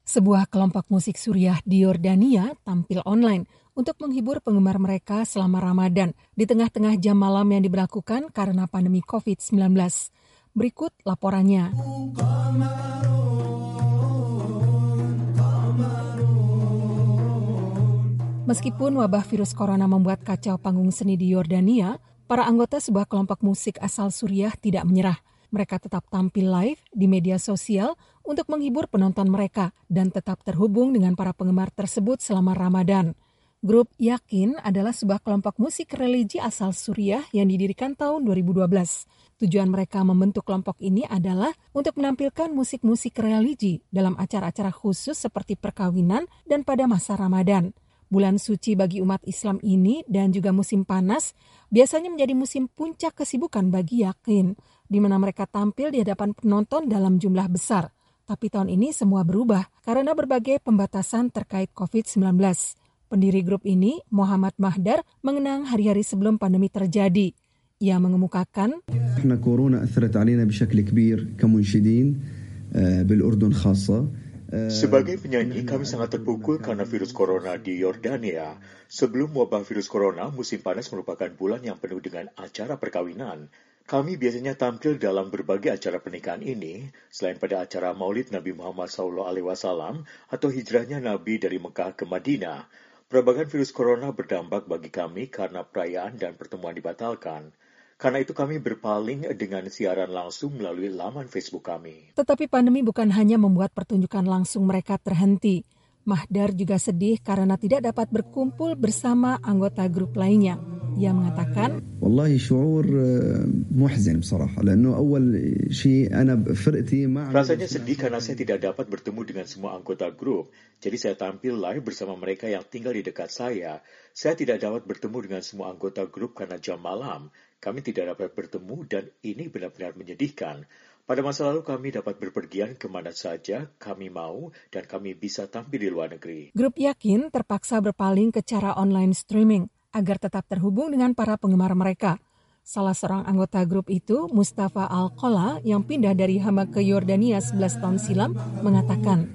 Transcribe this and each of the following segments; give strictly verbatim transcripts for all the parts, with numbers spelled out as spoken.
Sebuah kelompok musik Suriah di Yordania tampil online untuk menghibur penggemar mereka selama Ramadan di tengah-tengah jam malam yang diberlakukan karena pandemi covid sembilan belas. Berikut laporannya. Meskipun wabah virus corona membuat kacau panggung seni di Yordania, para anggota sebuah kelompok musik asal Suriah tidak menyerah. Mereka tetap tampil live di media sosial untuk menghibur penonton mereka dan tetap terhubung dengan para penggemar tersebut selama Ramadan. Grup Yakin adalah sebuah kelompok musik religi asal Suriah yang didirikan tahun dua ribu dua belas. Tujuan mereka membentuk kelompok ini adalah untuk menampilkan musik-musik religi dalam acara-acara khusus seperti perkawinan dan pada masa Ramadan. Bulan suci bagi umat Islam ini dan juga musim panas biasanya menjadi musim puncak kesibukan bagi Yakin, di mana mereka tampil di hadapan penonton dalam jumlah besar. Tapi tahun ini semua berubah karena berbagai pembatasan terkait covid sembilan belas. Pendiri grup ini, Muhammad Mahdar, mengenang hari-hari sebelum pandemi terjadi. Ia mengemukakan, "Karena corona أثرت علينا بشكل كبير كمنشدين بالأردن خاصة." Sebagai penyanyi, kami sangat terpukul karena virus corona di Yordania. Sebelum wabah virus corona, musim panas merupakan bulan yang penuh dengan acara perkawinan. Kami biasanya tampil dalam berbagai acara pernikahan ini, selain pada acara Maulid Nabi Muhammad shallallahu alaihi wasallam atau hijrahnya Nabi dari Mekah ke Madinah. Perbagan virus corona berdampak bagi kami karena perayaan dan pertemuan dibatalkan. Karena itu kami berpaling dengan siaran langsung melalui laman Facebook kami. Tetapi pandemi bukan hanya membuat pertunjukan langsung mereka terhenti. Mahdar juga sedih karena tidak dapat berkumpul bersama anggota grup lainnya. Ia mengatakan, "Wallahi syu'ur muhzin بصراحة لأنه أول شيء أنا فرقتي مع." Rasanya sedih karena saya tidak dapat bertemu dengan semua anggota grup. Jadi saya tampil live bersama mereka yang tinggal di dekat saya. Saya tidak dapat bertemu dengan semua anggota grup karena jam malam. Kami tidak dapat bertemu dan ini benar-benar menyedihkan. Pada masa lalu kami dapat berpergian kemana saja kami mau dan kami bisa tampil di luar negeri. Grup Yakin terpaksa berpaling ke cara online streaming agar tetap terhubung dengan para penggemar mereka. Salah seorang anggota grup itu, Mustafa Al-Qola, yang pindah dari Hama ke Yordania sebelas tahun silam, mengatakan,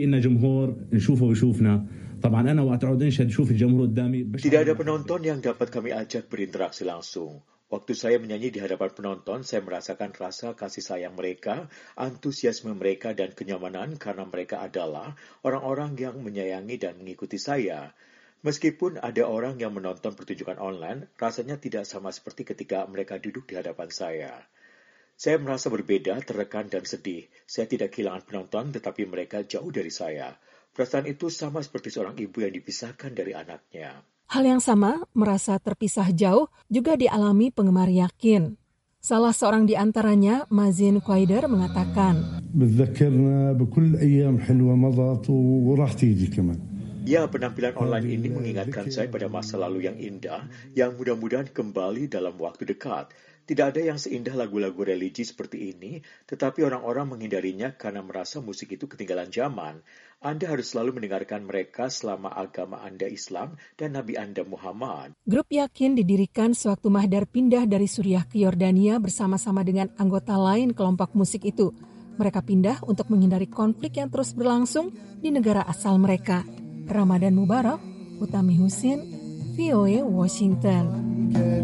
"Tidak ada penonton yang dapat kami ajak berinteraksi langsung. Waktu saya menyanyi di hadapan penonton, saya merasakan rasa kasih sayang mereka, antusiasme mereka, dan kenyamanan karena mereka adalah orang-orang yang menyayangi dan mengikuti saya. Meskipun ada orang yang menonton pertunjukan online, rasanya tidak sama seperti ketika mereka duduk di hadapan saya. Saya merasa berbeda, tertekan, dan sedih. Saya tidak kehilangan penonton, tetapi mereka jauh dari saya. Perasaan itu sama seperti seorang ibu yang dipisahkan dari anaknya." Hal yang sama, merasa terpisah jauh, juga dialami penggemar Yakin. Salah seorang di antaranya, Mazin Quaider, mengatakan, Ya, penampilan online ini mengingatkan saya pada masa lalu yang indah, yang mudah-mudahan kembali dalam waktu dekat. Tidak ada yang seindah lagu-lagu religi seperti ini, tetapi orang-orang menghindarinya karena merasa musik itu ketinggalan zaman. Anda harus selalu mendengarkan mereka selama agama Anda Islam dan Nabi Anda Muhammad. Grup Yakin didirikan sewaktu Mahdar pindah dari Suriah ke Yordania bersama-sama dengan anggota lain kelompok musik itu. Mereka pindah untuk menghindari konflik yang terus berlangsung di negara asal mereka. Ramadan Mubarak, Utami Husin, V O A Washington.